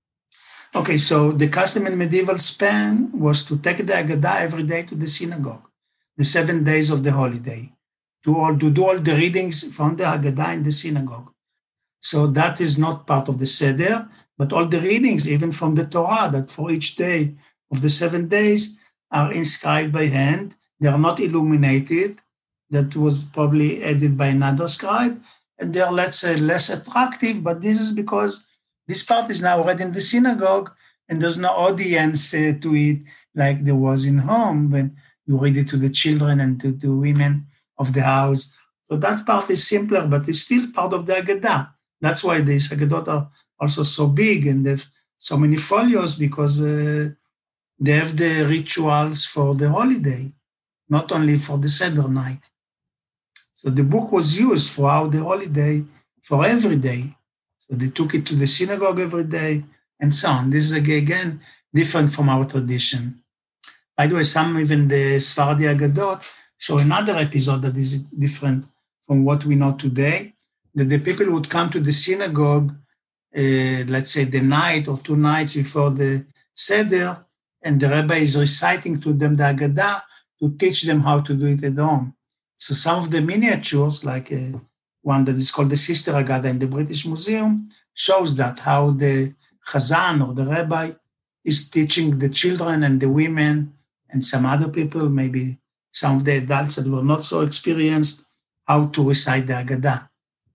Okay, so the custom in medieval Spain was to take the Haggadah every day to the synagogue, the seven days of the holiday. To, all, to do all the readings from the Haggadah in the synagogue. So that is not part of the Seder, but all the readings, even from the Torah, that for each day of the seven days are inscribed by hand. They are not illuminated. That was probably added by another scribe. And they are, let's say, less attractive, but this is because this part is now read in the synagogue and there's no audience uh, to it. like there was in home when you read it to the children and to the women of the house. So that part is simpler, but it's still part of the Haggadah. That's why these Haggadot are also so big and there's so many folios, because uh, they have the rituals for the holiday, not only for the Seder night. So the book was used throughout the holiday for every day. So they took it to the synagogue every day and so on. This is again different from our tradition. By the way, some even the Sephardi Haggadot show another episode that is different from what we know today, that the people would come to the synagogue, uh, let's say the night or two nights before the Seder, and the rabbi is reciting to them the Haggadah to teach them how to do it at home. So some of the miniatures, like uh, one that is called the Sister Haggadah in the British Museum, shows that, how the Chazan or the rabbi is teaching the children and the women and some other people, maybe some of the adults that were not so experienced, how to recite the Haggadah.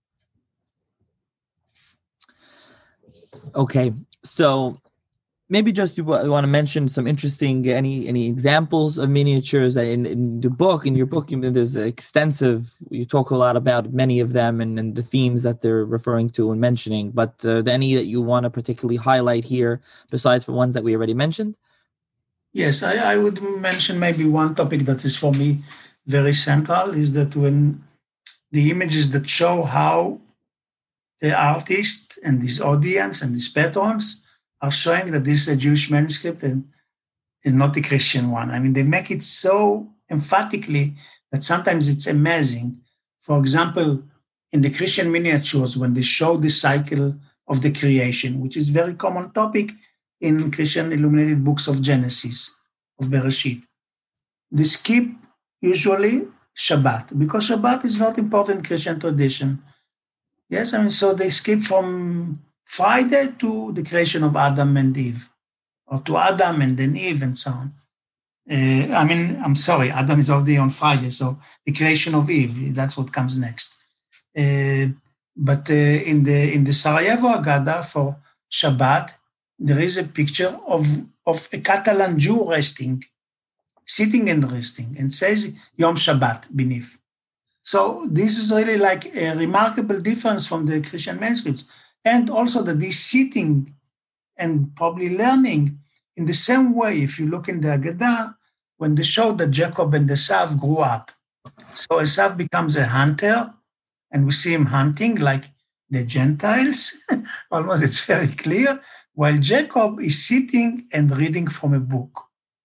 Okay, so maybe just you want to mention some interesting, any any examples of miniatures in, in the book. In your book, you, there's extensive, you talk a lot about many of them and, and the themes that they're referring to and mentioning, but uh, any that you want to particularly highlight here, besides the ones that we already mentioned? Yes, I, I would mention maybe one topic that is for me very central, is that when the images that show how the artist and this audience and these patrons are showing that this is a Jewish manuscript and, and not a Christian one. I mean, they make it so emphatically that sometimes it's amazing. For example, in the Christian miniatures, when they show the cycle of the creation, which is a very common topic in Christian illuminated books of Genesis, of Bereshit, they skip usually Shabbat, because Shabbat is not important in Christian tradition. Yes, I mean, so they skip from Friday to the creation of Adam and Eve, or to Adam and then Eve and so on. Uh, I mean, I'm sorry, Adam is already on Friday, so the creation of Eve, that's what comes next. Uh, but uh, in the in the Sarajevo Haggadah for Shabbat, there is a picture of, of a Catalan Jew resting, sitting and resting, and says Yom Shabbat beneath. So this is really like a remarkable difference from the Christian manuscripts. And also that this sitting and probably learning in the same way, if you look in the Haggadah, when they show that Jacob and Esav grew up. So Esav becomes a hunter, and we see him hunting like the Gentiles. Almost it's very clear. While Jacob is sitting and reading from a book.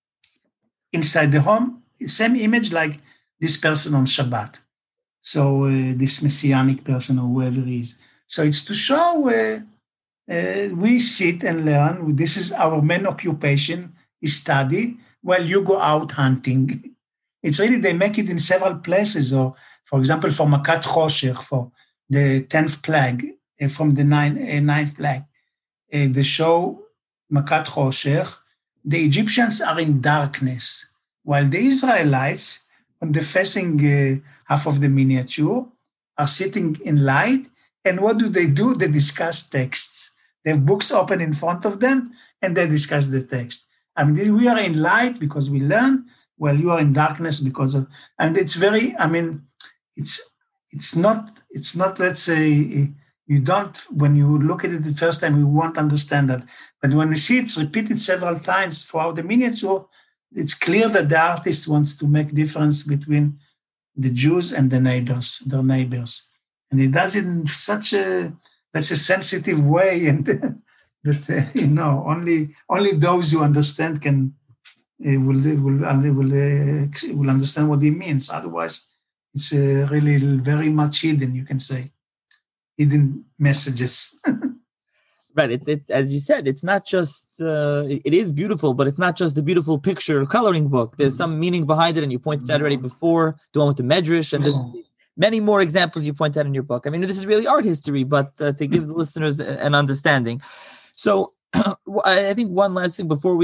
Inside the home, same image like this person on Shabbat. So uh, this messianic person or whoever he is. So it's to show uh, uh, we sit and learn. This is our main occupation, is study, while you go out hunting. It's really, they make it in several places. Or, for example, for Makat Choshech, for the tenth plague, uh, from the nine, uh, ninth plague, uh, they show Makat Choshech. The Egyptians are in darkness, while the Israelites, on the facing uh, half of the miniature, are sitting in light. And what do they do? They discuss texts. They have books open in front of them, and they discuss the text. I mean, we are in light because we learn, while you are in darkness because of, and it's very, I mean, it's it's not, it's not, let's say, you don't, when you look at it the first time, you won't understand that. But when you see it's repeated several times throughout the miniature, it's clear that the artist wants to make difference between the Jews and the neighbors, their neighbors. And he does it in such a, that's a sensitive way, and that, uh, you know, only only those who understand can, uh, will, will, will, uh, will understand what he means. Otherwise, it's uh, really very much hidden, you can say, hidden messages. Right. It's, it's, as you said, it's not just, uh, it, it is beautiful, but it's not just a beautiful picture coloring book. There's some meaning behind it, and you pointed out already before, the one with the Medrash, and there's many more examples you point out in your book. I mean, this is really art history, but uh, to give the listeners an understanding. So I think one last thing before we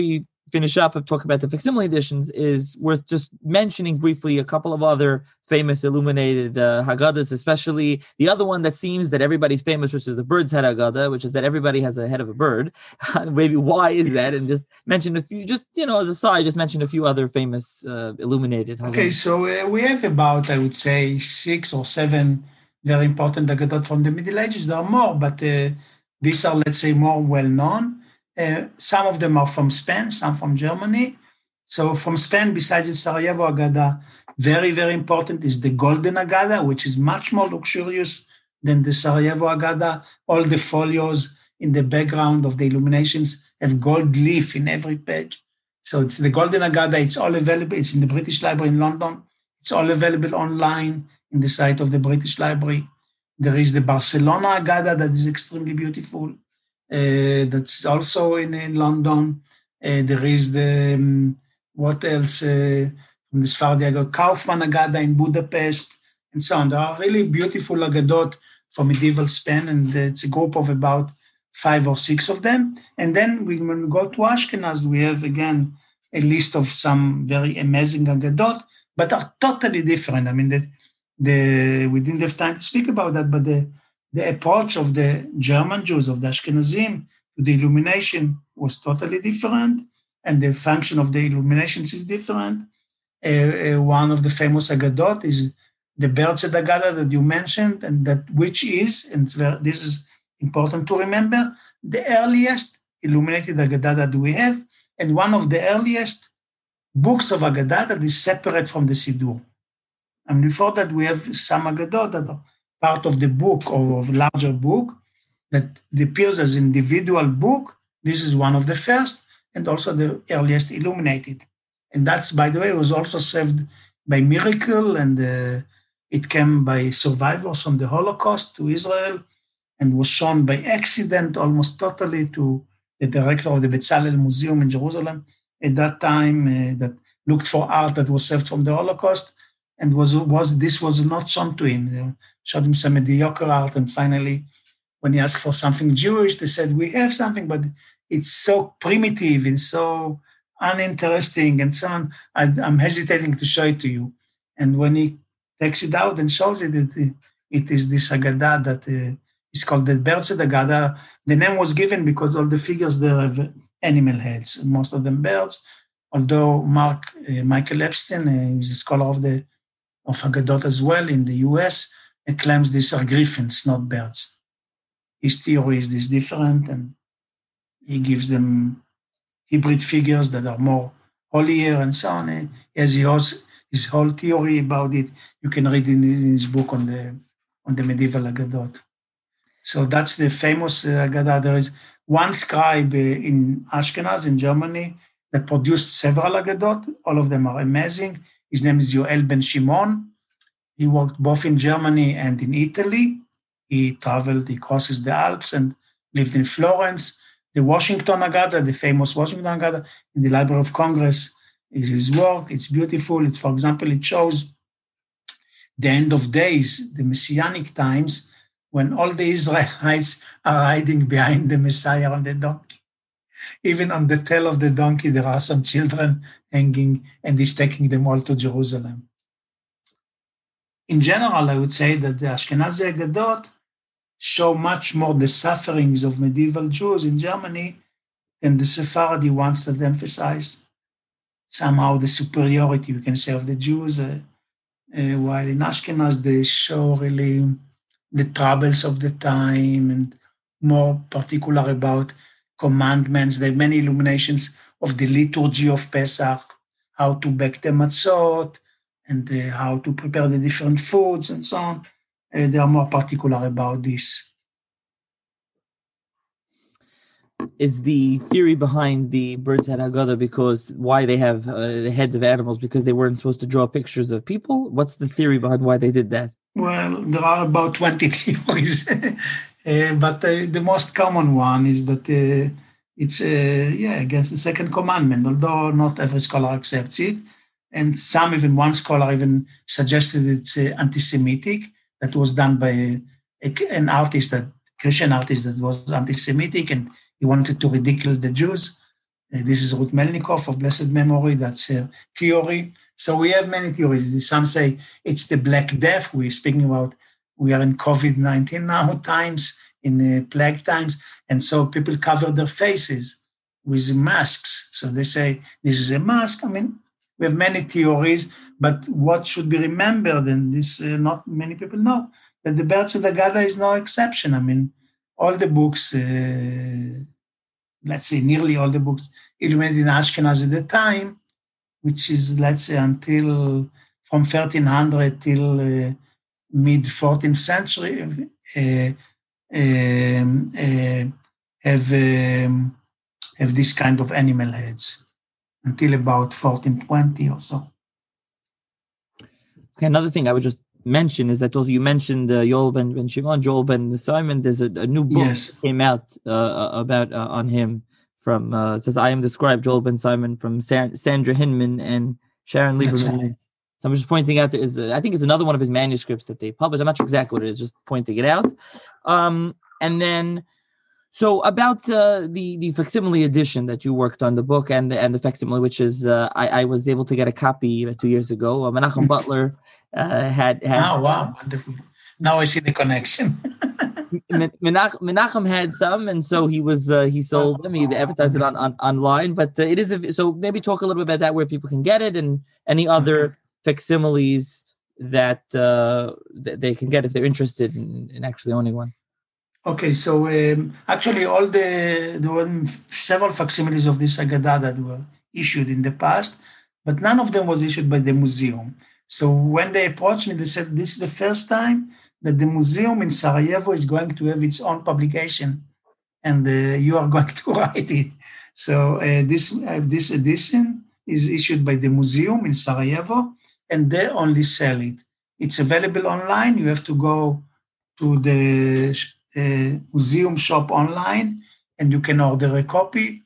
finish up and talk about the facsimile editions, is worth just mentioning briefly a couple of other famous illuminated uh, Haggadahs, especially the other one that seems that everybody's famous, which is the bird's head Haggadah, which is that everybody has a head of a bird. Maybe why is that? And just mention a few, just, you know, as a side, just mention a few other famous uh, illuminated Haggadahs. Okay, so uh, we have about, I would say, six or seven very important Haggadot from the Middle Ages. There are more, but uh, these are, let's say, more well-known. Uh, some of them are from Spain, some from Germany. So from Spain, besides the Sarajevo Haggadah, very, very important is the Golden Haggadah, which is much more luxurious than the Sarajevo Haggadah. All the folios in the background of the illuminations have gold leaf in every page. So it's the Golden Haggadah. It's all available. It's in the British Library in London. It's all available online in the site of the British Library. There is the Barcelona Haggadah that is extremely beautiful. Uh, that's also in, in London. Uh, there is the, um, what else? Uh, from the Sephardi Haggadah, Kaufman Haggadah in Budapest, and so on. There are really beautiful Haggadot from medieval Spain, and it's a group of about five or six of them. And then we, when we go to Ashkenaz, we have, again, a list of some very amazing Haggadot, but are totally different. I mean, the, the we didn't have time to speak about that, but the, the approach of the German Jews, of the Ashkenazim, to the illumination was totally different, and the function of the illuminations is different. Uh, uh, one of the famous Haggadot is the Bird's Head Haggadah that you mentioned, and that which is, and very, this is important to remember, the earliest illuminated Haggadah that we have, and one of the earliest books of Haggadah that is separate from the Siddur. And before that, we have some Haggadot that are part of the book or of a larger book that appears as individual book. This is one of the first and also the earliest illuminated. And that's, by the way, was also served by miracle, and uh, it came by survivors from the Holocaust to Israel and was shown by accident almost totally to the director of the Bezalel Museum in Jerusalem at that time uh, that looked for art that was saved from the Holocaust, and was was this was not shown to him. They showed him some mediocre art, and finally, when he asked for something Jewish, they said, we have something, but it's so primitive and so uninteresting and so on. I, I'm hesitating to show it to you. And when he takes it out and shows it, it, it is this Haggadah that uh, is called the Bird's Head Haggadah. The name was given because all the figures there have animal heads, most of them birds, although Mark uh, Michael Epstein uh, is a scholar of the of Haggadot as well in the U S, and claims these are griffins, not birds. His theory is this different, and he gives them hybrid figures that are more holier and so on. He has his, his whole theory about it. You can read in his book on the on the medieval Haggadot. So that's the famous uh, Haggadah. There is one scribe uh, in Ashkenaz, in Germany, that produced several Haggadot. All of them are amazing. His name is Yoel Ben Shimon. He worked both in Germany and in Italy. He traveled, he crosses the Alps and lived in Florence. The Washington Haggadah, the famous Washington Haggadah in the Library of Congress, is his work. It's beautiful. It's, for example, it shows the end of days, the Messianic times, when all the Israelites are riding behind the Messiah on the donkey. Even on the tail of the donkey, there are some children hanging, and he's taking them all to Jerusalem. In general, I would say that the Ashkenazi Haggadot show much more the sufferings of medieval Jews in Germany than the Sephardi ones that emphasized somehow the superiority, we can say, of the Jews, uh, uh, while in Ashkenaz they show really the troubles of the time and more particular about commandments. There are many illuminations of the liturgy of Pesach, how to bake the matzot, and uh, how to prepare the different foods and so on. Uh, they are more particular about this. Is the theory behind the Bird's Head Haggadah because why they have uh, the heads of animals, because they weren't supposed to draw pictures of people? What's the theory behind why they did that? Well, there are about twenty theories, uh, but uh, the most common one is that uh, it's uh, yeah against the second commandment, although not every scholar accepts it. And some, even one scholar even suggested it's uh, anti-Semitic. That was done by a, a, an artist, that Christian artist that was anti-Semitic, and he wanted to ridicule the Jews. Uh, this is Ruth Melnikov of blessed memory. That's her theory. So we have many theories. Some say it's the Black Death. We're speaking about, we are in COVID nineteen now times, in uh, plague times. And so people cover their faces with masks. So they say, this is a mask. I mean, we have many theories, but what should be remembered, and this uh, not many people know, that the Berzed Agada is no exception. I mean, all the books, uh, let's say nearly all the books illuminated in Ashkenaz at the time, which is, let's say, until from thirteen hundred till uh, mid-fourteenth century, uh, um, uh, have, um, have this kind of animal heads until about fourteen twenty or so. Okay, another thing I would just mention is that also you mentioned uh, Yoel ben, ben Shimon, Joel ben Simon. There's a, a new book Yes. that came out uh, about uh, on him from uh, it says I am the scribe Joel ben Simon from Sa- Sandra Hinman and Sharon Lieberman. Right. So I'm just pointing out there is uh, I think it's another one of his manuscripts that they published. I'm not sure exactly what it is, just pointing it out. Um, and then so about uh, the the facsimile edition that you worked on, the book and the and the facsimile, which is uh, I, I was able to get a copy uh, two years ago. Uh, Menachem Butler uh, had had. Oh wow, wonderful! Now I see the connection. Menachem, Menachem had some, and so he was uh, he sold them. He advertised it on, on online, but uh, it is a, so maybe talk a little bit about that, where people can get it, and any other facsimiles that uh, that they can get if they're interested in, in actually owning one. Okay, so um, actually, all the there were several facsimiles of this Agada that were issued in the past, but none of them was issued by the museum. So when they approached me, they said, "This is the first time that the museum in Sarajevo is going to have its own publication, and uh, you are going to write it." So uh, this uh, this edition is issued by the museum in Sarajevo, and they only sell it. It's available online. You have to go to the uh, museum shop online, and you can order a copy.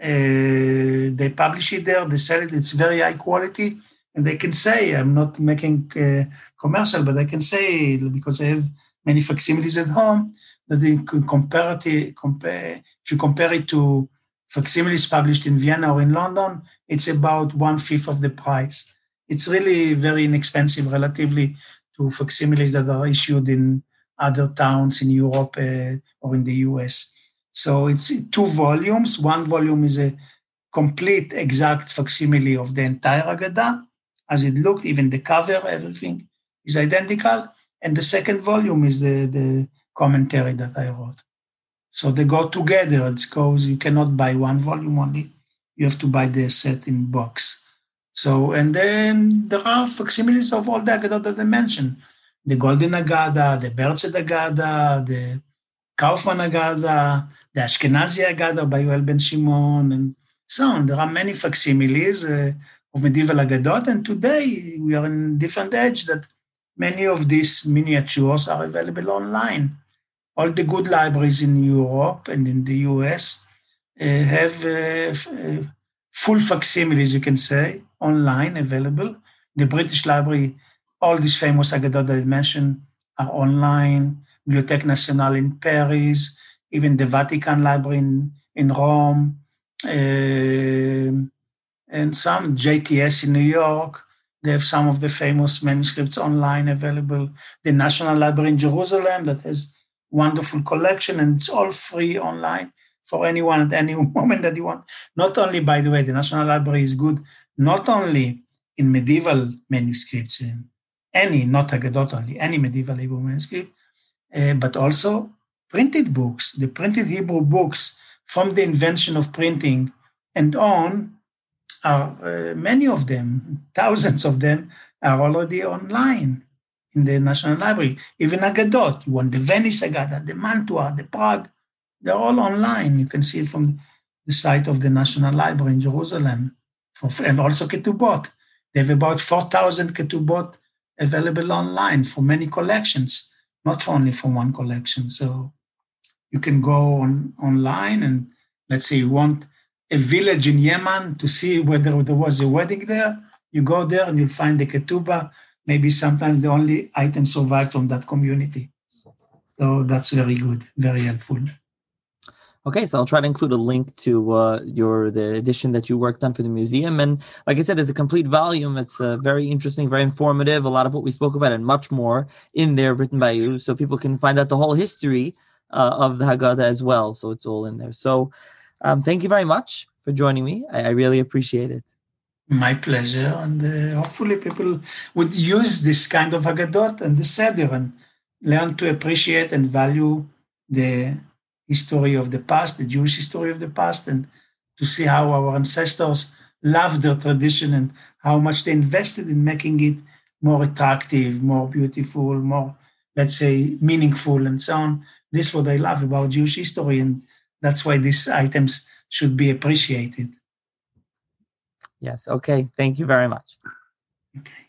Uh, they publish it there. They sell it. It's very high quality. And they can say, I'm not making uh, commercial, but I can say, because I have many facsimiles at home, that they could compare it, compare, if you compare it to facsimiles published in Vienna or in London, it's about one-fifth of the price. It's really very inexpensive relatively to facsimiles that are issued in other towns in Europe uh, or in the U S. So it's two volumes. One volume is a complete, exact facsimile of the entire Agada, as it looked, even the cover, everything is identical. And the second volume is the, the commentary that I wrote. So they go together. It goes, you cannot buy one volume only. You have to buy the set in box. So, and then there are facsimiles of all the Agada that I mentioned. The Golden Agada, the Berzed Agada, the Kaufman Agada, the Ashkenazi Agada by Yoel ben Shimon, and so on. There are many facsimiles uh, of medieval Agadot, and today we are in a different age that many of these miniatures are available online. All the good libraries in Europe and in the U S uh, have uh, f- uh, full facsimiles, you can say, online available. The British Library, all these famous Agadot that I mentioned are online. Bibliothèque Nationale in Paris, even the Vatican Library in, in Rome, uh, and some J T S in New York. They have some of the famous manuscripts online available. The National Library in Jerusalem that has wonderful collection, and it's all free online for anyone at any moment that you want. Not only, by the way, the National Library is good, not only in medieval manuscripts, in any, not Agadot only, any medieval Hebrew manuscript, uh, but also printed books. The printed Hebrew books from the invention of printing and on, are uh, many of them, thousands of them, are already online in the National Library. Even Agadot, you want the Venice Agada, the Mantua, the Prague, they're all online. You can see it from the site of the National Library in Jerusalem, for, and also Ketubot. They have about four thousand Ketubot available online for many collections, not for only for one collection. So you can go on online, and let's say you want a village in Yemen to see whether there was a wedding there, you go there and you'll find the ketubah. Maybe sometimes the only item survived from that community. So that's very good, very helpful. Okay, so I'll try to include a link to uh, your the edition that you worked on for the museum. And like I said, it's a complete volume. It's uh, very interesting, very informative. A lot of what we spoke about and much more in there written by you, so people can find out the whole history uh, of the Haggadah as well. So it's all in there. So um, thank you very much for joining me. I, I really appreciate it. My pleasure. And uh, hopefully people would use this kind of Haggadot and the Seder and learn to appreciate and value the history of the past, the Jewish history of the past, and to see how our ancestors loved their tradition and how much they invested in making it more attractive, more beautiful, more, let's say, meaningful, and so on. This is what I love about Jewish history, and that's why these items should be appreciated. Yes. Okay. Thank you very much. Okay.